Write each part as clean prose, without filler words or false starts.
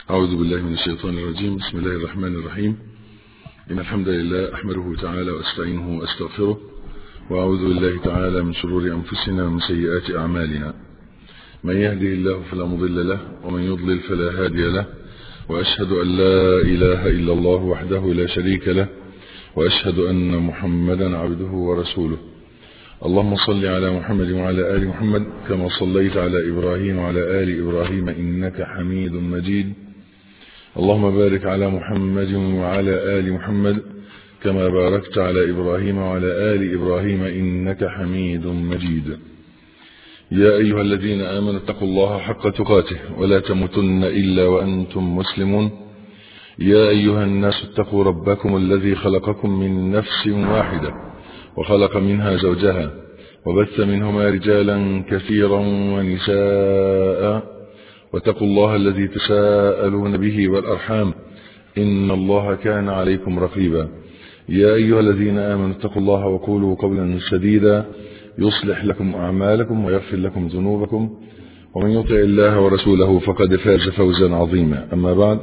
أعوذ بالله من الشيطان الرجيم. بسم الله الرحمن الرحيم. إن الحمد لله أحمده تعالى وأستعينه وأستغفره، وأعوذ بالله تعالى من شرور أنفسنا ومن سيئات أعمالنا. من يهده الله فلا مضل له، ومن يضلل فلا هادي له، وأشهد أن لا إله إلا الله وحده لا شريك له، وأشهد أن محمدا عبده ورسوله. اللهم صل على محمد وعلى آل محمد كما صليت على إبراهيم وعلى آل إبراهيم إنك حميد مجيد. اللهم بارك على محمد وعلى آل محمد كما باركت على إبراهيم وعلى آل إبراهيم إنك حميد مجيد. يا أيها الذين آمنوا اتقوا الله حق تقاته ولا تموتن إلا وأنتم مسلمون. يا أيها الناس اتقوا ربكم الذي خلقكم من نفس واحدة وخلق منها زوجها وبث منهما رجالا كثيرا ونساء، واتقوا الله الذي تساءلون به والأرحام إن الله كان عليكم رقيبا. يا أيها الذين آمنوا اتقوا الله وقولوا قولا سديدا يصلح لكم أعمالكم ويغفر لكم ذنوبكم، ومن يطع الله ورسوله فقد فاز فوزا عظيما. أما بعد،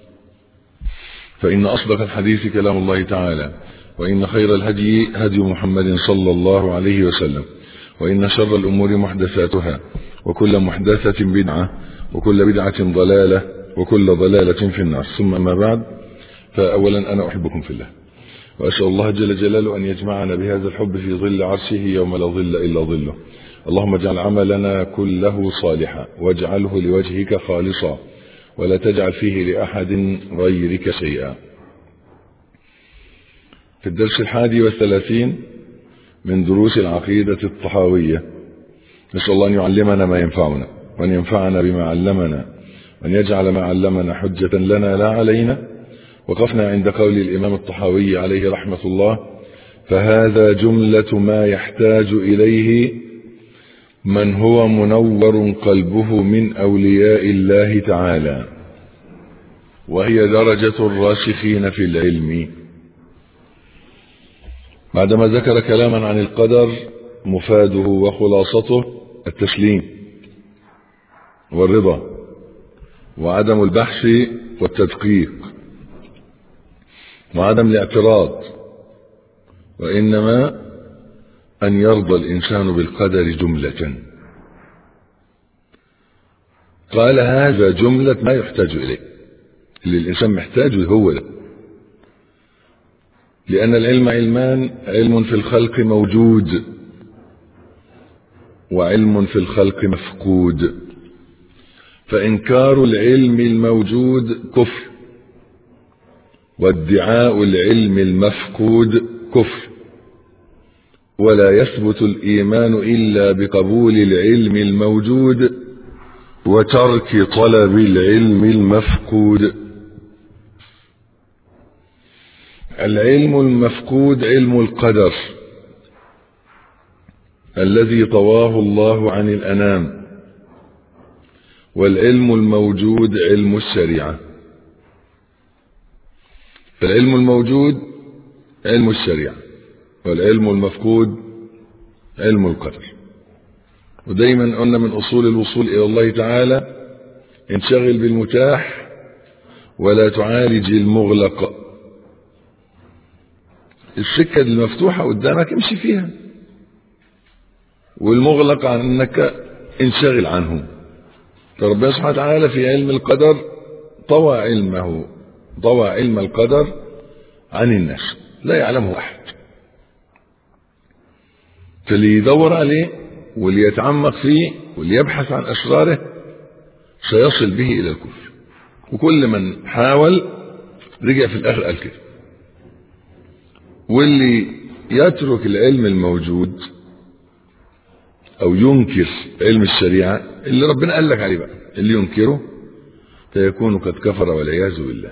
فإن أصدق الحديث كلام الله تعالى، وإن خير الهدي هدي محمد صلى الله عليه وسلم، وإن شر الأمور محدثاتها، وكل محدثة بدعة، وكل بدعة ضلالة، وكل ضلالة في النار. ثم أما بعد، فأولا أنا أحبكم في الله، وأسأل الله جل جلاله أن يجمعنا بهذا الحب في ظل عرشه يوم لا ظل إلا ظله. اللهم اجعل عملنا كله صالحا، واجعله لوجهك خالصا، ولا تجعل فيه لأحد غيرك شيئا. في الدرس 31 من دروس العقيدة الطحاوية، نسأل الله أن يعلمنا ما ينفعنا، وأن ينفعنا بما علمنا، وأن يجعل ما علمنا حجة لنا لا علينا. وقفنا عند قول الإمام الطحاوي عليه رحمة الله: فهذا جملة ما يحتاج إليه من هو منور قلبه من أولياء الله تعالى، وهي درجة الراسخين في العلم. بعدما ذكر كلاما عن القدر مفاده وخلاصته التسليم والرضا، وعدم البحث والتدقيق، وعدم الاعتراض، وإنما أن يرضى الإنسان بالقدر جملة. قال هذا جملة ما يحتاج إليه، اللي الإنسان محتاجه هو ده. لأن العلم علمان: علم في الخلق موجود، وعلم في الخلق مفقود. فإنكار العلم الموجود كفر، وادعاء العلم المفقود كفر. ولا يثبت الإيمان إلا بقبول العلم الموجود وترك طلب العلم المفقود. العلم المفقود علم القدر الذي طواه الله عن الأنام، والعلم الموجود علم الشريعة. فالعلم الموجود علم الشريعة، والعلم المفقود علم القدر. ودايما قلنا من أصول الوصول إلى الله تعالى: انشغل بالمتاح ولا تعالج المغلق. السكة المفتوحة قدامك امشي فيها، والمغلق عنك انشغل عنه. فربنا سبحانه وتعالى في علم القدر طوى علم القدر عن الناس، لا يعلمه أحد. فاللي يدور عليه واللي يتعمق فيه واللي يبحث عن أسراره سيصل به إلى الكفر. وكل من حاول رجع في الآخر قال كده. واللي يترك العلم الموجود أو ينكر علم الشريعة اللي ربنا قال لك عليه بقى، اللي ينكره فيكون قد كفر والعياذ بالله.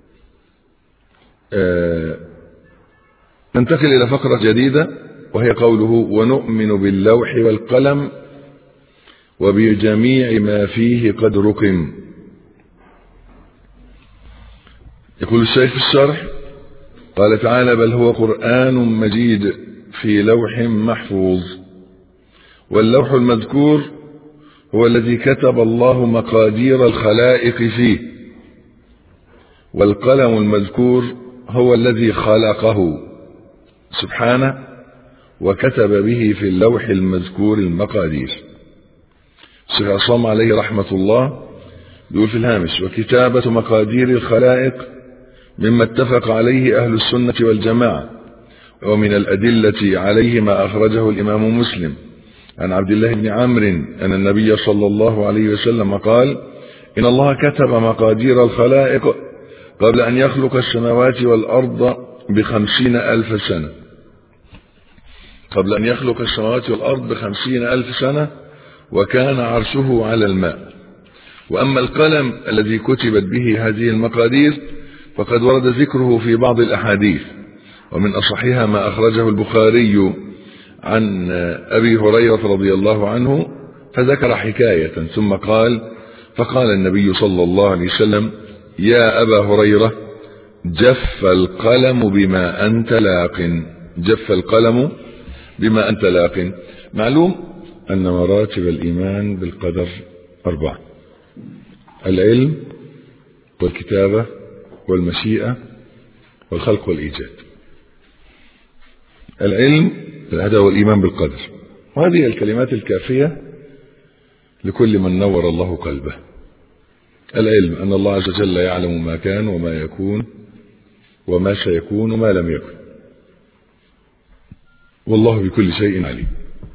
ننتقل إلى فقرة جديدة، وهي قوله: ونؤمن باللوح والقلم وبجميع ما فيه قد رقم. يقول الشيخ في الشرح: قال تعالى: بل هو قرآن مجيد في لوح محفوظ. واللوح المذكور هو الذي كتب الله مقادير الخلائق فيه، والقلم المذكور هو الذي خلقه سبحانه وكتب به في اللوح المذكور المقادير. الشيخ عصام عليه رحمة الله يقول في الهامش: وكتابة مقادير الخلائق مما اتفق عليه أهل السنة والجماعة، ومن الأدلة عليه ما أخرجه الإمام مسلم عن عبد الله بن عمرو أن النبي صلى الله عليه وسلم قال: إن الله كتب مقادير الخلائق قبل أن يخلق السماوات والأرض ب50,000 سنة. قبل أن يخلق السماوات والأرض ب50,000 سنة، وكان عرشه على الماء. وأما القلم الذي كتبت به هذه المقادير فقد ورد ذكره في بعض الأحاديث، ومن أصحها ما أخرجه البخاري عن أبي هريرة رضي الله عنه، فذكر حكاية ثم قال: فقال النبي صلى الله عليه وسلم: يا أبا هريرة، جف القلم بما أنت لاق. جف القلم بما أنت لاق. معلوم أن مراتب الإيمان بالقدر 4: العلم والكتابة والمشيئة والخلق والإيجاد. العلم هذا هو الإيمان بالقدر، وهذه الكلمات الكافية لكل من نور الله قلبه. العلم أن الله عز وجل يعلم ما كان وما يكون وما سيكون وما لم يكن، والله بكل شيء عليم.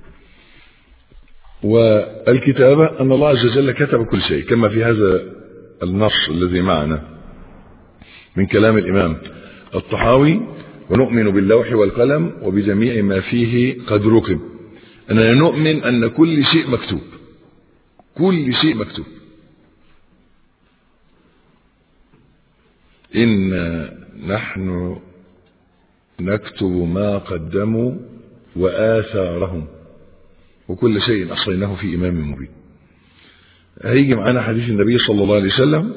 والكتابة أن الله عز وجل كتب كل شيء، كما في هذا النص الذي معنا من كلام الإمام الطحاوي: ونؤمن باللوح والقلم وبجميع ما فيه قد رقم. أننا نؤمن أن كل شيء مكتوب، كل شيء مكتوب. إن نحن نكتب ما قدموا وآثارهم وكل شيء أحصيناه في إمام مبين. هيجي معنا حديث النبي صلى الله عليه وسلم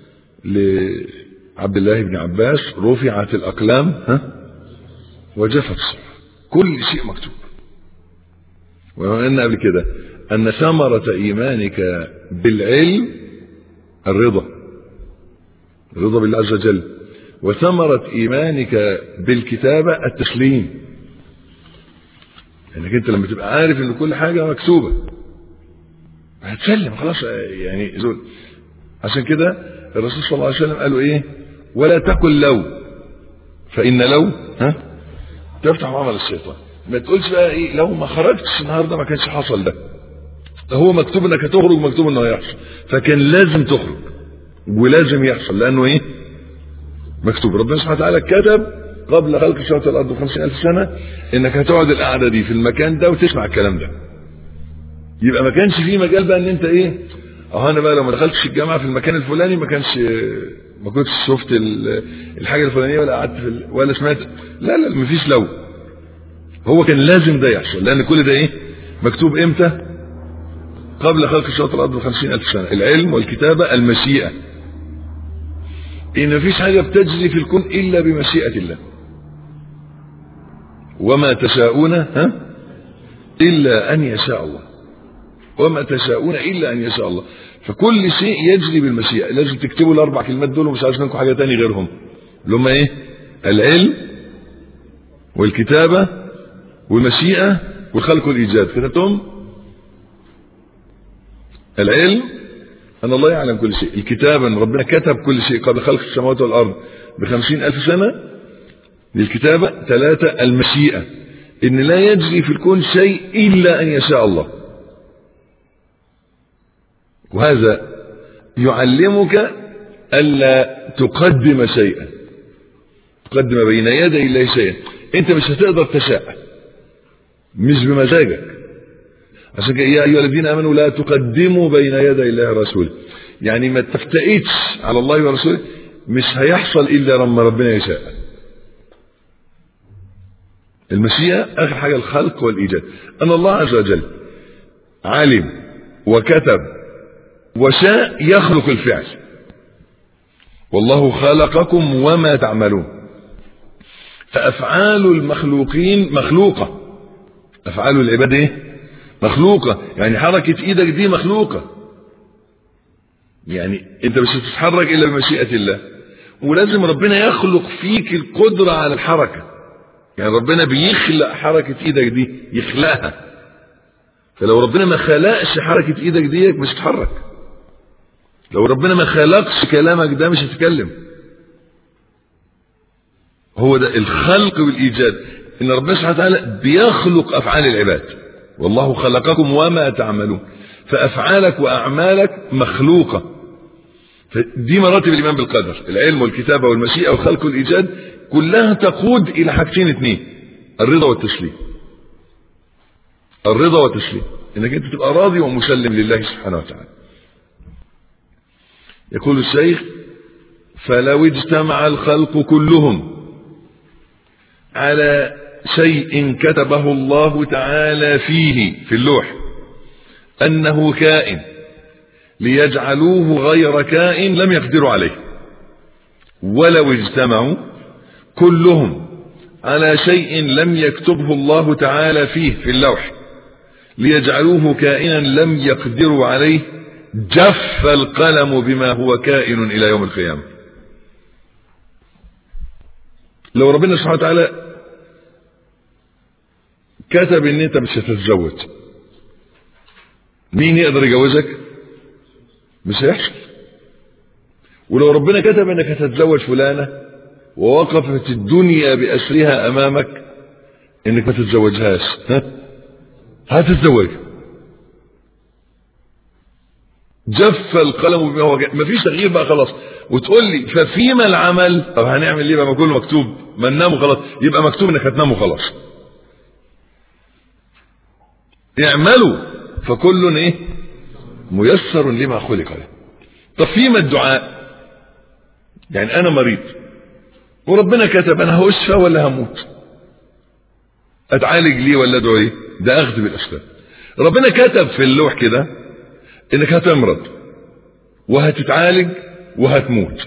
لعبد الله بن عباس: رفعت الأقلام وجفت الصحف. كل شيء مكتوب. وقلنا قبل كده أن ثمرة إيمانك بالعلم الرضا بالله عز وجل، وثمرة إيمانك بالكتابة التسليم. انك انت لما تبقى عارف ان كل حاجة مكتوبة هتسلم خلاص يعني زول. عشان كده الرسول صلى الله عليه وسلم قالوا ايه: ولا تقل لو، فإن لو تفتح عمل الشيطان. ما تقولش بقى ايه لو ما خرجتش النهارده ما كانش حصل ده هو مكتوب انك هتخرج، مكتوب انه هيحصل، فكان لازم تخرج ولازم يحصل، لانه ايه؟ مكتوب. ربنا سبحانه وتعالى كتب قبل خلق السماوات والارض ب50,000 سنه انك هتقعد القعده دي في المكان ده وتسمع الكلام ده. يبقى ما كانش فيه مجال بقى ان انت ايه انا بقى لو ما دخلتش الجامعه في المكان الفلاني ما كنتش شفت الحاجه الفلانيه ولا قعدت ولا سمعت. لا مفيش لو. هو كان لازم ده يحصل، لان كل ده ايه؟ مكتوب امتى؟ قبل خلق السماوات والارض ب50,000 سنه. العلم والكتابه المشيئه، ان مفيش حاجه بتجري في الكون الا بمشيئه الله. وما تشاءون الا ان يشاء الله. وما تشاءون الا ان يشاء الله. فكل شيء يجري بالمشيئه. لازم تكتبوا ال4 كلمات دول ومش عايز منكم حاجه تاني غيرهم، اللي هم ايه؟ العلم والكتابه والمشيئه والخلق والايجاد. كتبتم؟ العلم ان الله يعلم كل شيء. الكتابه ان ربنا كتب كل شيء قبل خلق السماوات والارض ب50,000 سنه. للكتابه 3 المشيئه ان لا يجري في الكون شيء الا ان يشاء الله. وهذا يعلمك الا تقدم شيئا، تقدم بين يدي الله شيئا. انت مش هتقدر تشاء، مش بمزاجك. عشان كده يا ايها الذين امنوا لا تقدموا بين يدي الله ورسوله، يعني ما تفتئتش على الله ورسوله. مش هيحصل الا لما ربنا يشاء. المشيئه اخر حاجه الخلق والايجاد، ان الله عز وجل علم وكتب وشاء يخلق الفعل. والله خلقكم وما تعملون. فافعال المخلوقين مخلوقه، افعال العباد ايه؟ مخلوقه. يعني حركه ايدك دي مخلوقه، يعني انت مش هتتحرك الا بمشيئه الله. ولازم ربنا يخلق فيك القدرة على الحركة. يعني ربنا بيخلق حركة ايدك دي، يخلقها. فلو ربنا ما خلقش حركة ايدك دي مش هتتحرك. لو ربنا ما خلقش كلامك ده مش هتتكلم. هو ده الخلق والإيجاد، إن ربنا سبحانه وتعالى بيخلق أفعال العباد. والله خلقكم وما تعملون، فأفعالك وأعمالك مخلوقة. فدي مراتب الإيمان بالقدر، العلم والكتابة والمشيئة والخلق والإيجاد، كلها تقود إلى حاجتين اثنين: الرضا والتسليم. الرضا والتسليم، إنك أنت تبقى راضي ومسلم لله سبحانه وتعالى. يقول الشيخ: فلو اجتمع الخلق كلهم على شيء كتبه الله تعالى فيه في اللوح أنه كائن ليجعلوه غير كائن لم يقدروا عليه. ولو اجتمعوا كلهم على شيء لم يكتبه الله تعالى فيه في اللوح ليجعلوه كائنا لم يقدروا عليه جف القلم بما هو كائن إلى يوم القيامة. لو ربنا سبحانه وتعالى كتب ان انت مش هتتزوج، مين يقدر يجوزك؟ مش هيحصل. ولو ربنا كتب انك هتتزوج فلانة ووقفت الدنيا بأسرها امامك انك ما تتزوجهاش، هتتزوجها. جف القلم بما هو مفيش تغيير بقى خلاص. وتقول لي ففيما العمل؟ طب هنعمل ايه بقى؟ ما كله مكتوب، ما ننام خلاص. يبقى مكتوب انك هتنام خلاص. اعملوا فكل ايه؟ ميسر لما خلق له. طب فيما الدعاء؟ يعني انا مريض وربنا كتب انا هشفى ولا هموت، اتعالج ليه ولا ادعو ليه؟ ده اخذ بالاسباب. ربنا كتب في اللوح كده انك هتمرض وهتتعالج وهتموت.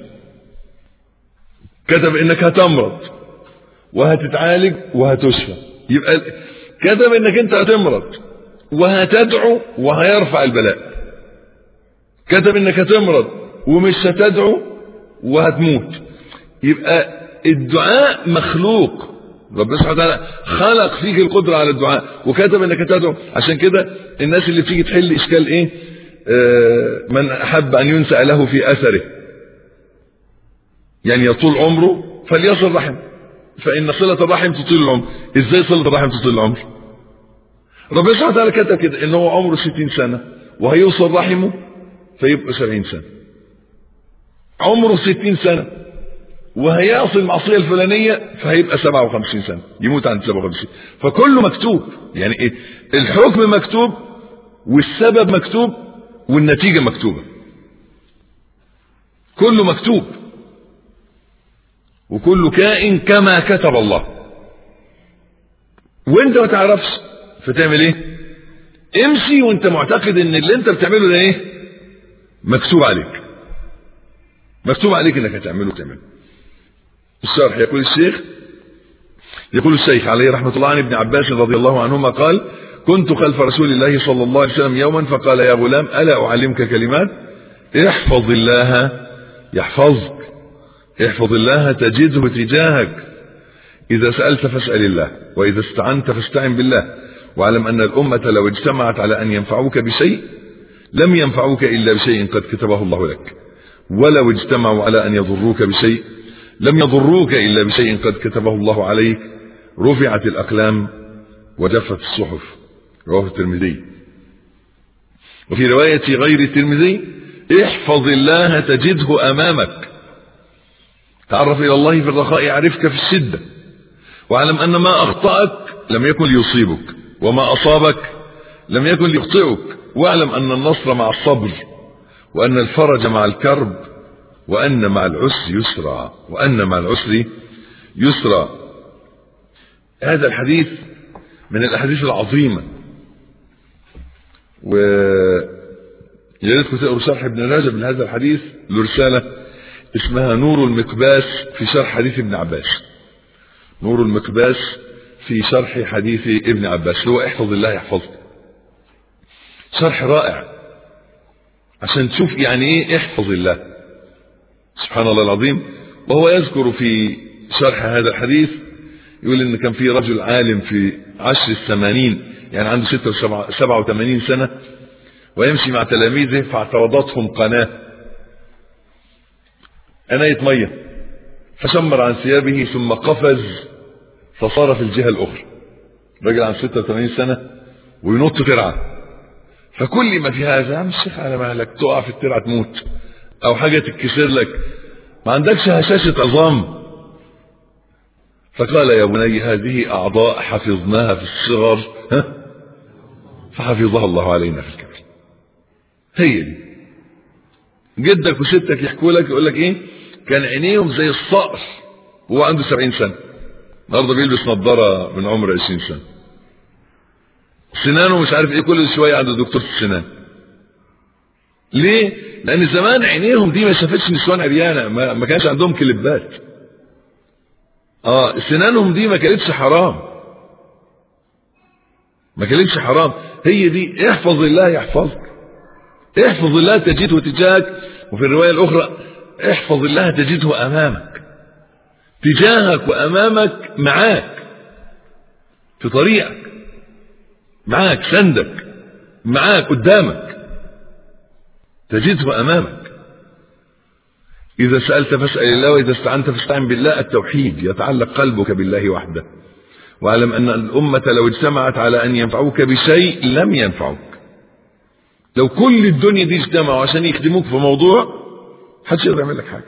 كتب انك هتمرض وهتتعالج وهتشفى. يبقى كتب انك انت هتمرض وهتدعو وهيرفع البلاء. كتب انك هتمرض ومش هتدعو وهتموت. يبقى الدعاء مخلوق. ربنا سبحانه وتعالى خلق فيك القدرة على الدعاء وكتب انك هتدعو. عشان كده الناس اللي بتيجي تحل اشكال ايه؟ من احب ان ينسأ له في اثره، يعني يطول عمره فليصل رحم، فان صلة الرحم تطيل العمر. ازاي صلة الرحم تطيل العمر؟ ربنا سبحانه وتعالى كتب كده ان هو عمره 60 سنة وهيوصل رحمه فيبقى 70 سنة. عمره 60 سنة وهيعصي المعصية الفلانية فهيبقى 57 سنة، يموت عند 57. فكله مكتوب. يعني ايه؟ الحكم مكتوب والسبب مكتوب والنتيجة مكتوبة. كله مكتوب وكل كائن كما كتب الله. وانت ما تعرفش فتعمل ايه؟ امشي وانت معتقد ان اللي انت بتعمله ده ايه؟ مكتوب عليك. مكتوب عليك انك هتعمله تعمله. الشرح يقول الشيخ عليه رحمة الله عن ابن عباس رضي الله عنهما قال: كنت خلف رسول الله صلى الله عليه وسلم يوما فقال: يا غلام ألا أعلمك كلمات؟ احفظ الله يحفظك، احفظ الله تجده تجاهك، إذا سألت فاسأل الله، وإذا استعنت فاستعن بالله، واعلم أن الأمة لو اجتمعت على أن ينفعوك بشيء لم ينفعوك إلا بشيء قد كتبه الله لك، ولو اجتمعوا على أن يضروك بشيء لم يضروك إلا بشيء قد كتبه الله عليك، رفعت الأقلام وجفت الصحف. رواه الترمذي. وفي رواية غير الترمذي: احفظ الله تجده أمامك، تعرف إلى الله في الرخاء يعرفك في الشدة، واعلم أن ما أخطأك لم يكن ليصيبك وما أصابك لم يكن ليخطئك، واعلم أن النصر مع الصبر، وأن الفرج مع الكرب، وأن مع العسر يسرا، وأن مع العسر يسرا. هذا الحديث من الأحاديث العظيمة. وياريتكم تقروا شرح ابن رجب لهذا الحديث، له رسالة اسمها نور المقباس في شرح حديث ابن عباس. نور المقباس في شرح حديث ابن عباس، هو احفظ الله يحفظك. شرح رائع عشان تشوف يعني ايه احفظ الله. سبحان الله العظيم. وهو يذكر في شرح هذا الحديث يقول ان كان في رجل عالم في عشر الثمانين، يعني عنده 87 سنة، ويمشي مع تلاميذه فاعترضتهم قناة مية، فشمر عن ثيابه ثم قفز فصار في الجهة الأخرى. رجل عن 86 سنة وينط ترعة، فكل ما في هذا: يا عم الشيخ على مهلك، تقع في الترعة تموت أو حاجة تتكسر لك، ما عندكش هشاشة عظام؟ فقال: يا بني هذه أعضاء حفظناها في الصغر فحفظها الله علينا في الكبر. هي دي. جدك وستك يحكوا لك يقول لك ايه؟ كان عينيهم زي الصقر وهو عنده 70 سنة، النهارده بيلبس نظارة من عمر 20 سنة. سنانه مش عارف ايه، كل شوية عنده دكتور في السنان. ليه؟ لأن زمان عينيهم دي ما شافتش نسوان عريانة، ما كانش عندهم كليبات. سنانهم دي ما كانتش حرام، ما كانتش حرام. هي دي: احفظ الله يحفظك، احفظ الله تجده تجاهك. وفي الرواية الأخرى: احفظ الله تجده أمامك، تجاهك وأمامك، معاك في طريقك، معاك سندك، معاك قدامك، تجده أمامك. إذا سألت فاسأل الله، وإذا استعنت فاستعن بالله. التوحيد يتعلق قلبك بالله وحده، واعلم أن الأمة لو اجتمعت على أن ينفعوك بشيء لم ينفعوك. لو كل الدنيا دي اجتمعوا عشان يخدموك في موضوع، محدش يقدر يعمل لك حاجة.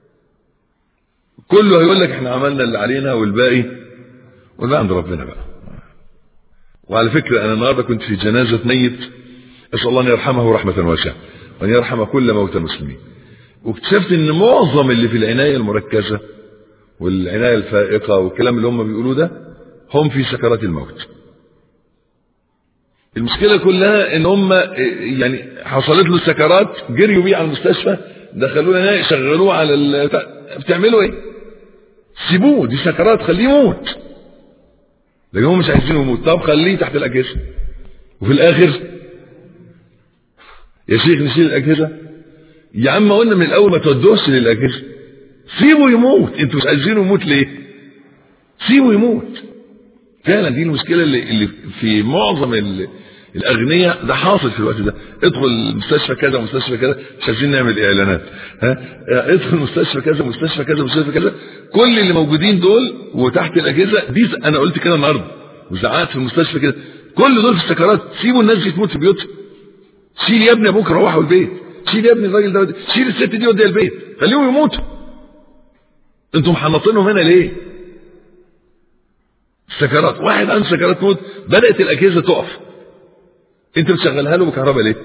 كله هيقول لك احنا عملنا اللي علينا والباقي عند ربنا بقى. وعلى فكرة أنا النهارده كنت في جنازة ميت، أسأل الله أن يرحمه رحمة واسعة وأن يرحم كل موتى المسلمين. واكتشفت ان معظم اللي في العناية المركزة والعناية الفائقة والكلام اللي هم بيقولوه ده هم في سكرات الموت. المشكلة كلها ان هم يعني حصلت له السكرات، جريوا بيه على المستشفى، دخلوه هنا شغلوه على بتعملوا ايه؟ سيبوه، دي سكرات، خليه يموت. لكن هم مش عايزينه يموت. طب خليه تحت الأجهزة، وفي الآخر يا شيخ نشيل الأجهزة. يا عم قلنا من الأول ما تودوش للأجهزة، سيبه يموت. انتوا مش عايزينه يموت ليه؟ سيبه يموت. فعلا دي المشكلة اللي في معظم الأغنياء، ده حاصل في الوقت ده. ادخل مستشفى كذا مستشفى كذا، مش عايزين نعمل إعلانات، ادخل مستشفى كذا مستشفى كذا مستشفى كذا، كل اللي موجودين دول وتحت الأجهزة دي. أنا قلت كده النهارده وزعقت في المستشفى كده، كل دول في السكرات. سيبوا الناس دي تموت في بيوتها. شيل يا ابني ابوك روحوا البيت، شيل يا ابني الراجل ده، شيل الست دي وديها البيت، خليهم يموتوا. انتم محنطينهم هنا ليه؟ السكرات، واحد عنده سكرات موت، بدأت الأجهزة تقف، انت بتشغلها له بكهرباء ليه؟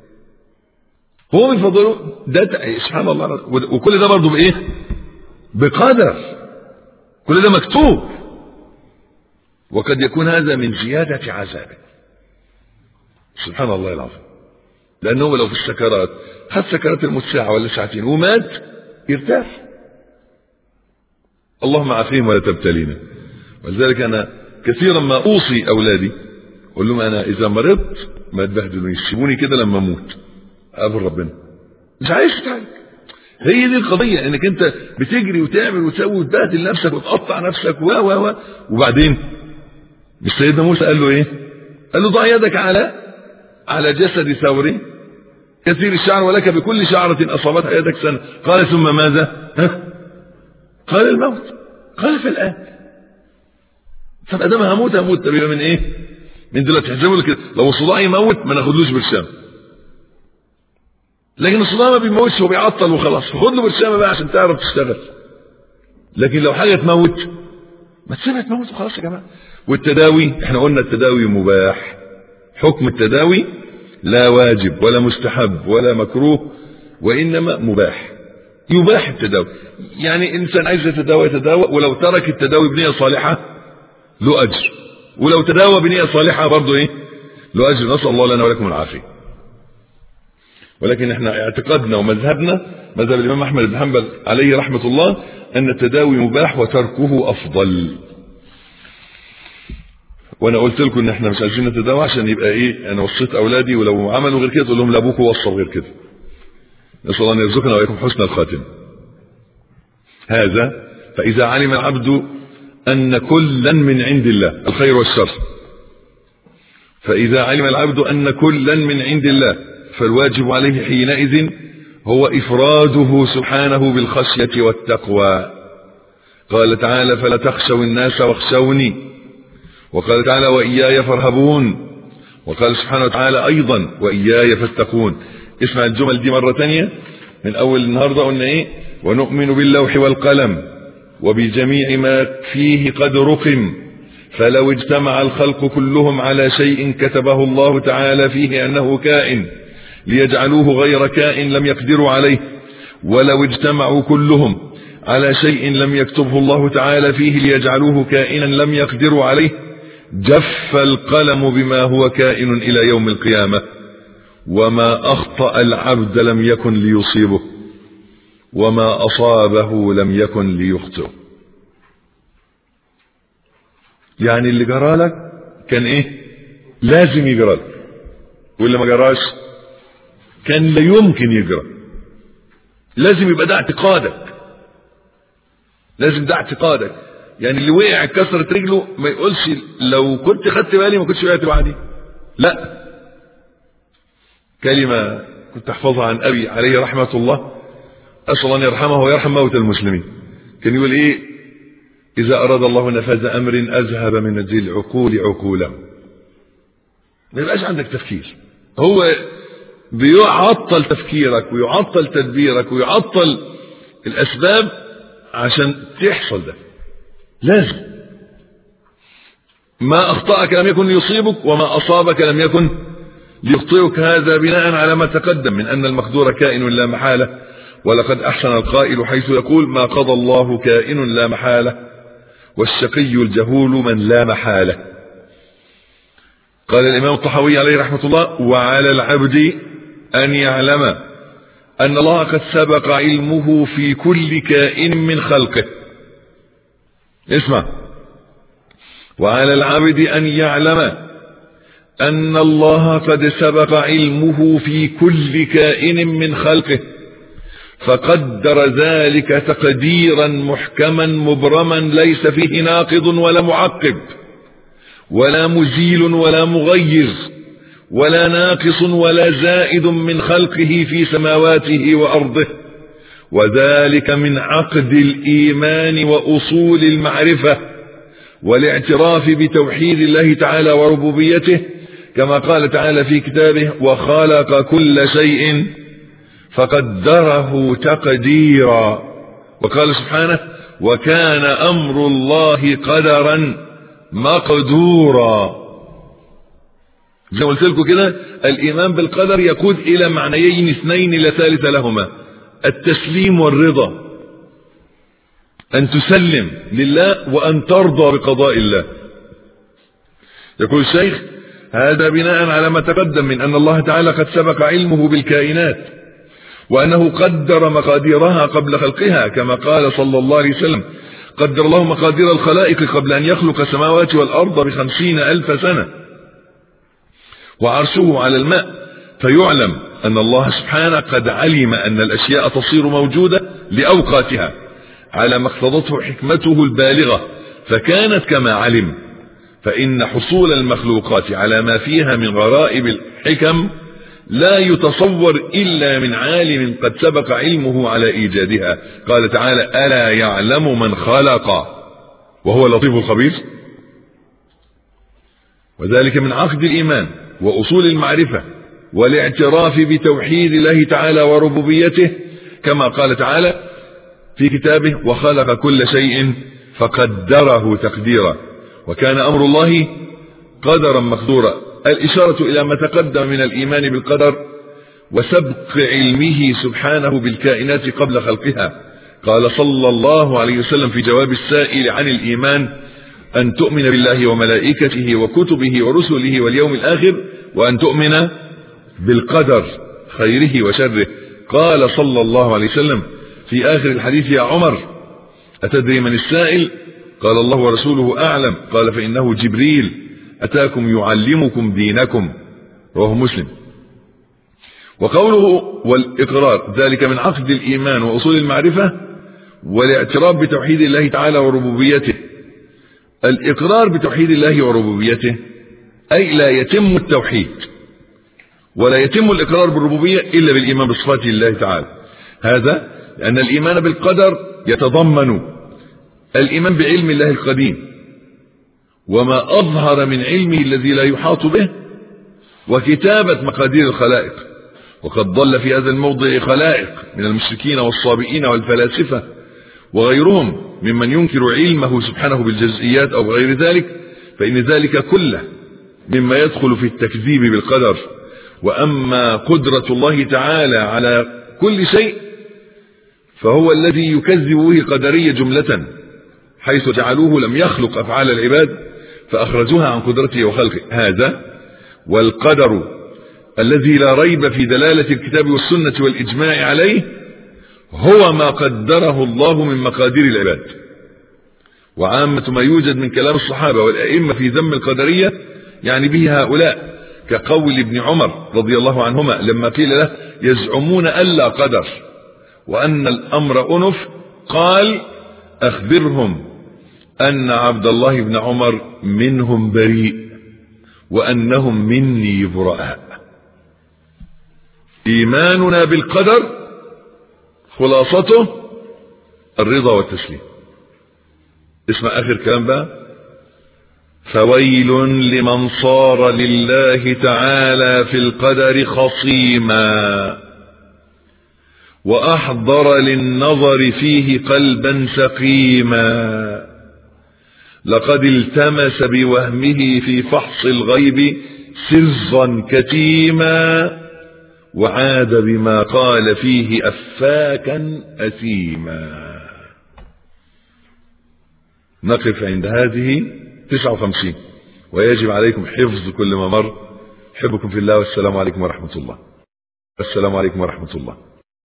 هو بيفضلوا ده سبحان الله. وكل ده برضه بايه؟ بقدر، كل ده مكتوب. وقد يكون هذا من زيادة عذابه، سبحان الله العظيم. لأنه لو في السكرات خد سكرات الموت ساعة ولا ساعتين ومات، يرتاح. اللهم عافيهم ولا تبتلينا. ولذلك أنا كثيرا ما أوصي أولادي، أقول لهم أنا إذا مرضت ما تبهدلوني، سيبوني كده لما أموت أقابل ربنا، مش عايز تتعالج. هي دي القضية، إنك أنت بتجري وتعمل وتسوي وتبهدل نفسك وتقطع نفسك وبعدين مش سيدنا موسى قال له إيه؟ قال له: ضع يدك على جسد ثوري كثير الشعر ولك بكل شعرة أصابتها يدك سنة. قال: ثم ماذا؟ قال: الموت. قال: فالآن. فأدام هموت طب يبقى من ايه؟ من دلوقتي. تحسبوا كده لو الصداع يموت ما ناخدلوش برشام، لكن الصداع ما بيموتش، هو بيعطل وخلاص، فخد له برشامه بقى عشان تعرف تشتغل. لكن لو حاجه تموت ما تسيبها تموت وخلاص يا جماعه. والتداوي احنا قلنا التداوي مباح، حكم التداوي لا واجب ولا مستحب ولا مكروه، وانما مباح. يباح التداوي، يعني انسان عايز يتداوى، ولو ترك التداوي بنية صالحة له أجر، ولو تداوى بنية صالحة برضه ايه؟ له أجر. نسأل الله لنا ولكم العافية. ولكن احنا اعتقادنا ومذهبنا، مذهب الإمام أحمد بن حنبل عليه رحمة الله، أن التداوي مباح وتركه أفضل. وانا قلت لكم ان احنا مش عايزين نتداوى عشان يبقى ايه، انا وصيت اولادي ولو عملوا غير كده تقول لهم لابوكوا وصوا غير كده. نسأل الله ان يرزقنا واياكم حسن الخاتمة. هذا فإذا علم العبد أن كلا من عند الله الخير والشر، فإذا علم العبد أن كلا من عند الله فالواجب عليه حينئذ هو إفراده سبحانه بالخشية والتقوى. قال تعالى فلا تخشوا الناس واخشوني، وقال تعالى وإياي فارهبون، وقال سبحانه وتعالى أيضا وإياي فاتقون. اسمع الجمل دي مرة تانية من أول النهاردة. قلنا إيه؟ ونؤمن باللوح والقلم وبجميع ما فيه قد رقم، فلو اجتمع الخلق كلهم على شيء كتبه الله تعالى فيه أنه كائن ليجعلوه غير كائن لم يقدروا عليه، ولو اجتمعوا كلهم على شيء لم يكتبه الله تعالى فيه ليجعلوه كائنا لم يقدروا عليه، جف القلم بما هو كائن إلى يوم القيامة، وما أخطأ العبد لم يكن ليصيبه، وما أصابه لم يكن ليخطئه. يعني اللي جرالك كان ايه؟ لازم يجرالك، واللي ما جراش كان لا يمكن يجرى. لازم يبقى ده اعتقادك، لازم ده اعتقادك. يعني اللي وقع كسرت رجله ما يقولش لو كنت خدت بالي ما كنتش وقعت وعدي. لا، كلمة كنت احفظها عن ابي عليه رحمة الله، اسأل ان يرحمه ويرحم موتى المسلمين. كان يقول ايه؟ اذا اراد الله نفاذ امر اذهب من ذي العقول عقوله. ما يبقاش عندك تفكير، هو بيعطل تفكيرك ويعطل تدبيرك ويعطل الاسباب عشان تحصل ده. لازم ما اخطأك لم يكن ليصيبك، وما اصابك لم يكن ليخطئك. هذا بناء على ما تقدم من ان المقدور كائن لا محالة، ولقد احسن القائل حيث يقول ما قضى الله كائن لا محالة، والشقي الجهول من لا محالة. قال الامام الطحاوي عليه رحمة الله وعلى العبد ان يعلم ان الله قد سبق علمه في كل كائن من خلقه. اسمع، وعلى العبد ان يعلم ان الله قد سبق علمه في كل كائن من خلقه، فقدر ذلك تقديرا محكما مبرما ليس فيه ناقض ولا معقب ولا مزيل ولا مغير ولا ناقص ولا زائد من خلقه في سماواته وأرضه، وذلك من عقد الإيمان وأصول المعرفة والاعتراف بتوحيد الله تعالى وربوبيته، كما قال تعالى في كتابه وخلق كل شيء فقدره تقديرا. وقال سبحانه وكان أمر الله قدرا مقدورا. زي ما قلت لكم كده، الإيمان بالقدر يقود إلى معنيين اثنين لا ثالث لهما: التسليم والرضا، أن تسلم لله وأن ترضى بقضاء الله. يقول الشيخ هذا بناء على ما تقدم من أن الله تعالى قد سبق علمه بالكائنات، وأنه قدر مقاديرها قبل خلقها، كما قال صلى الله عليه وسلم قدر الله مقادير الخلائق قبل أن يخلق السماوات والأرض ب50,000 سنة، وعرشه على الماء، فيعلم أن الله سبحانه قد علم أن الأشياء تصير موجودة لأوقاتها على ما اقتضته حكمته البالغة، فكانت كما علم. فإن حصول المخلوقات على ما فيها من غرائب الحكم لا يتصور إلا من عالم قد سبق علمه على إيجادها. قال تعالى ألا يعلم من خلق وهو اللطيف الخبير. وذلك من عقد الإيمان وأصول المعرفة والاعتراف بتوحيد الله تعالى وربوبيته، كما قال تعالى في كتابه وخلق كل شيء فقدره تقديرا، وكان أمر الله قدرا مقدورا. الإشارة إلى ما تقدم من الإيمان بالقدر وسبق علمه سبحانه بالكائنات قبل خلقها. قال صلى الله عليه وسلم في جواب السائل عن الإيمان أن تؤمن بالله وملائكته وكتبه ورسله واليوم الآخر، وأن تؤمن بالقدر خيره وشره. قال صلى الله عليه وسلم في آخر الحديث يا عمر أتدري من السائل؟ قال الله ورسوله أعلم. قال فإنه جبريل أتاكم يعلمكم دينكم. رواه مسلم. وقوله والإقرار ذلك من عقد الإيمان وأصول المعرفة والاعتراف بتوحيد الله تعالى وربوبيته. الإقرار بتوحيد الله وربوبيته أي لا يتم التوحيد ولا يتم الإقرار بالربوبية إلا بالإيمان بصفات الله تعالى. هذا لأن الإيمان بالقدر يتضمن الإيمان بعلم الله القديم وما أظهر من علمه الذي لا يحاط به، وكتابة مقادير الخلائق. وقد ضل في هذا الموضع خلائق من المشركين والصابئين والفلاسفة وغيرهم ممن ينكر علمه سبحانه بالجزئيات أو غير ذلك، فإن ذلك كله مما يدخل في التكذيب بالقدر. وأما قدرة الله تعالى على كل شيء فهو الذي يكذب به قدرية جملة، حيث جعلوه لم يخلق أفعال العباد فأخرجوها عن قدرته وخلقه. هذا والقدر الذي لا ريب في دلالة الكتاب والسنة والإجماع عليه هو ما قدره الله من مقادير العباد. وعامة ما يوجد من كلام الصحابة والأئمة في ذم القدرية يعني به هؤلاء، كقول ابن عمر رضي الله عنهما لما قيل له يزعمون ألا قدر وأن الأمر أنف، قال أخبرهم أن عبد الله بن عمر منهم بريء وأنهم مني براء. إيماننا بالقدر خلاصته الرضا والتسليم. اسمع آخر كلام بقى: فويل لمن صار لله تعالى في القدر خصيما وأحضر للنظر فيه قلبا سقيما، لقد التمس بوهمه في فحص الغيب سرا كتيما وعاد بما قال فيه أفاكا أثيما. نقف عند هذه 59، ويجب عليكم حفظ كل ما مر. أحبكم في الله، والسلام عليكم ورحمة الله. السلام عليكم ورحمة الله.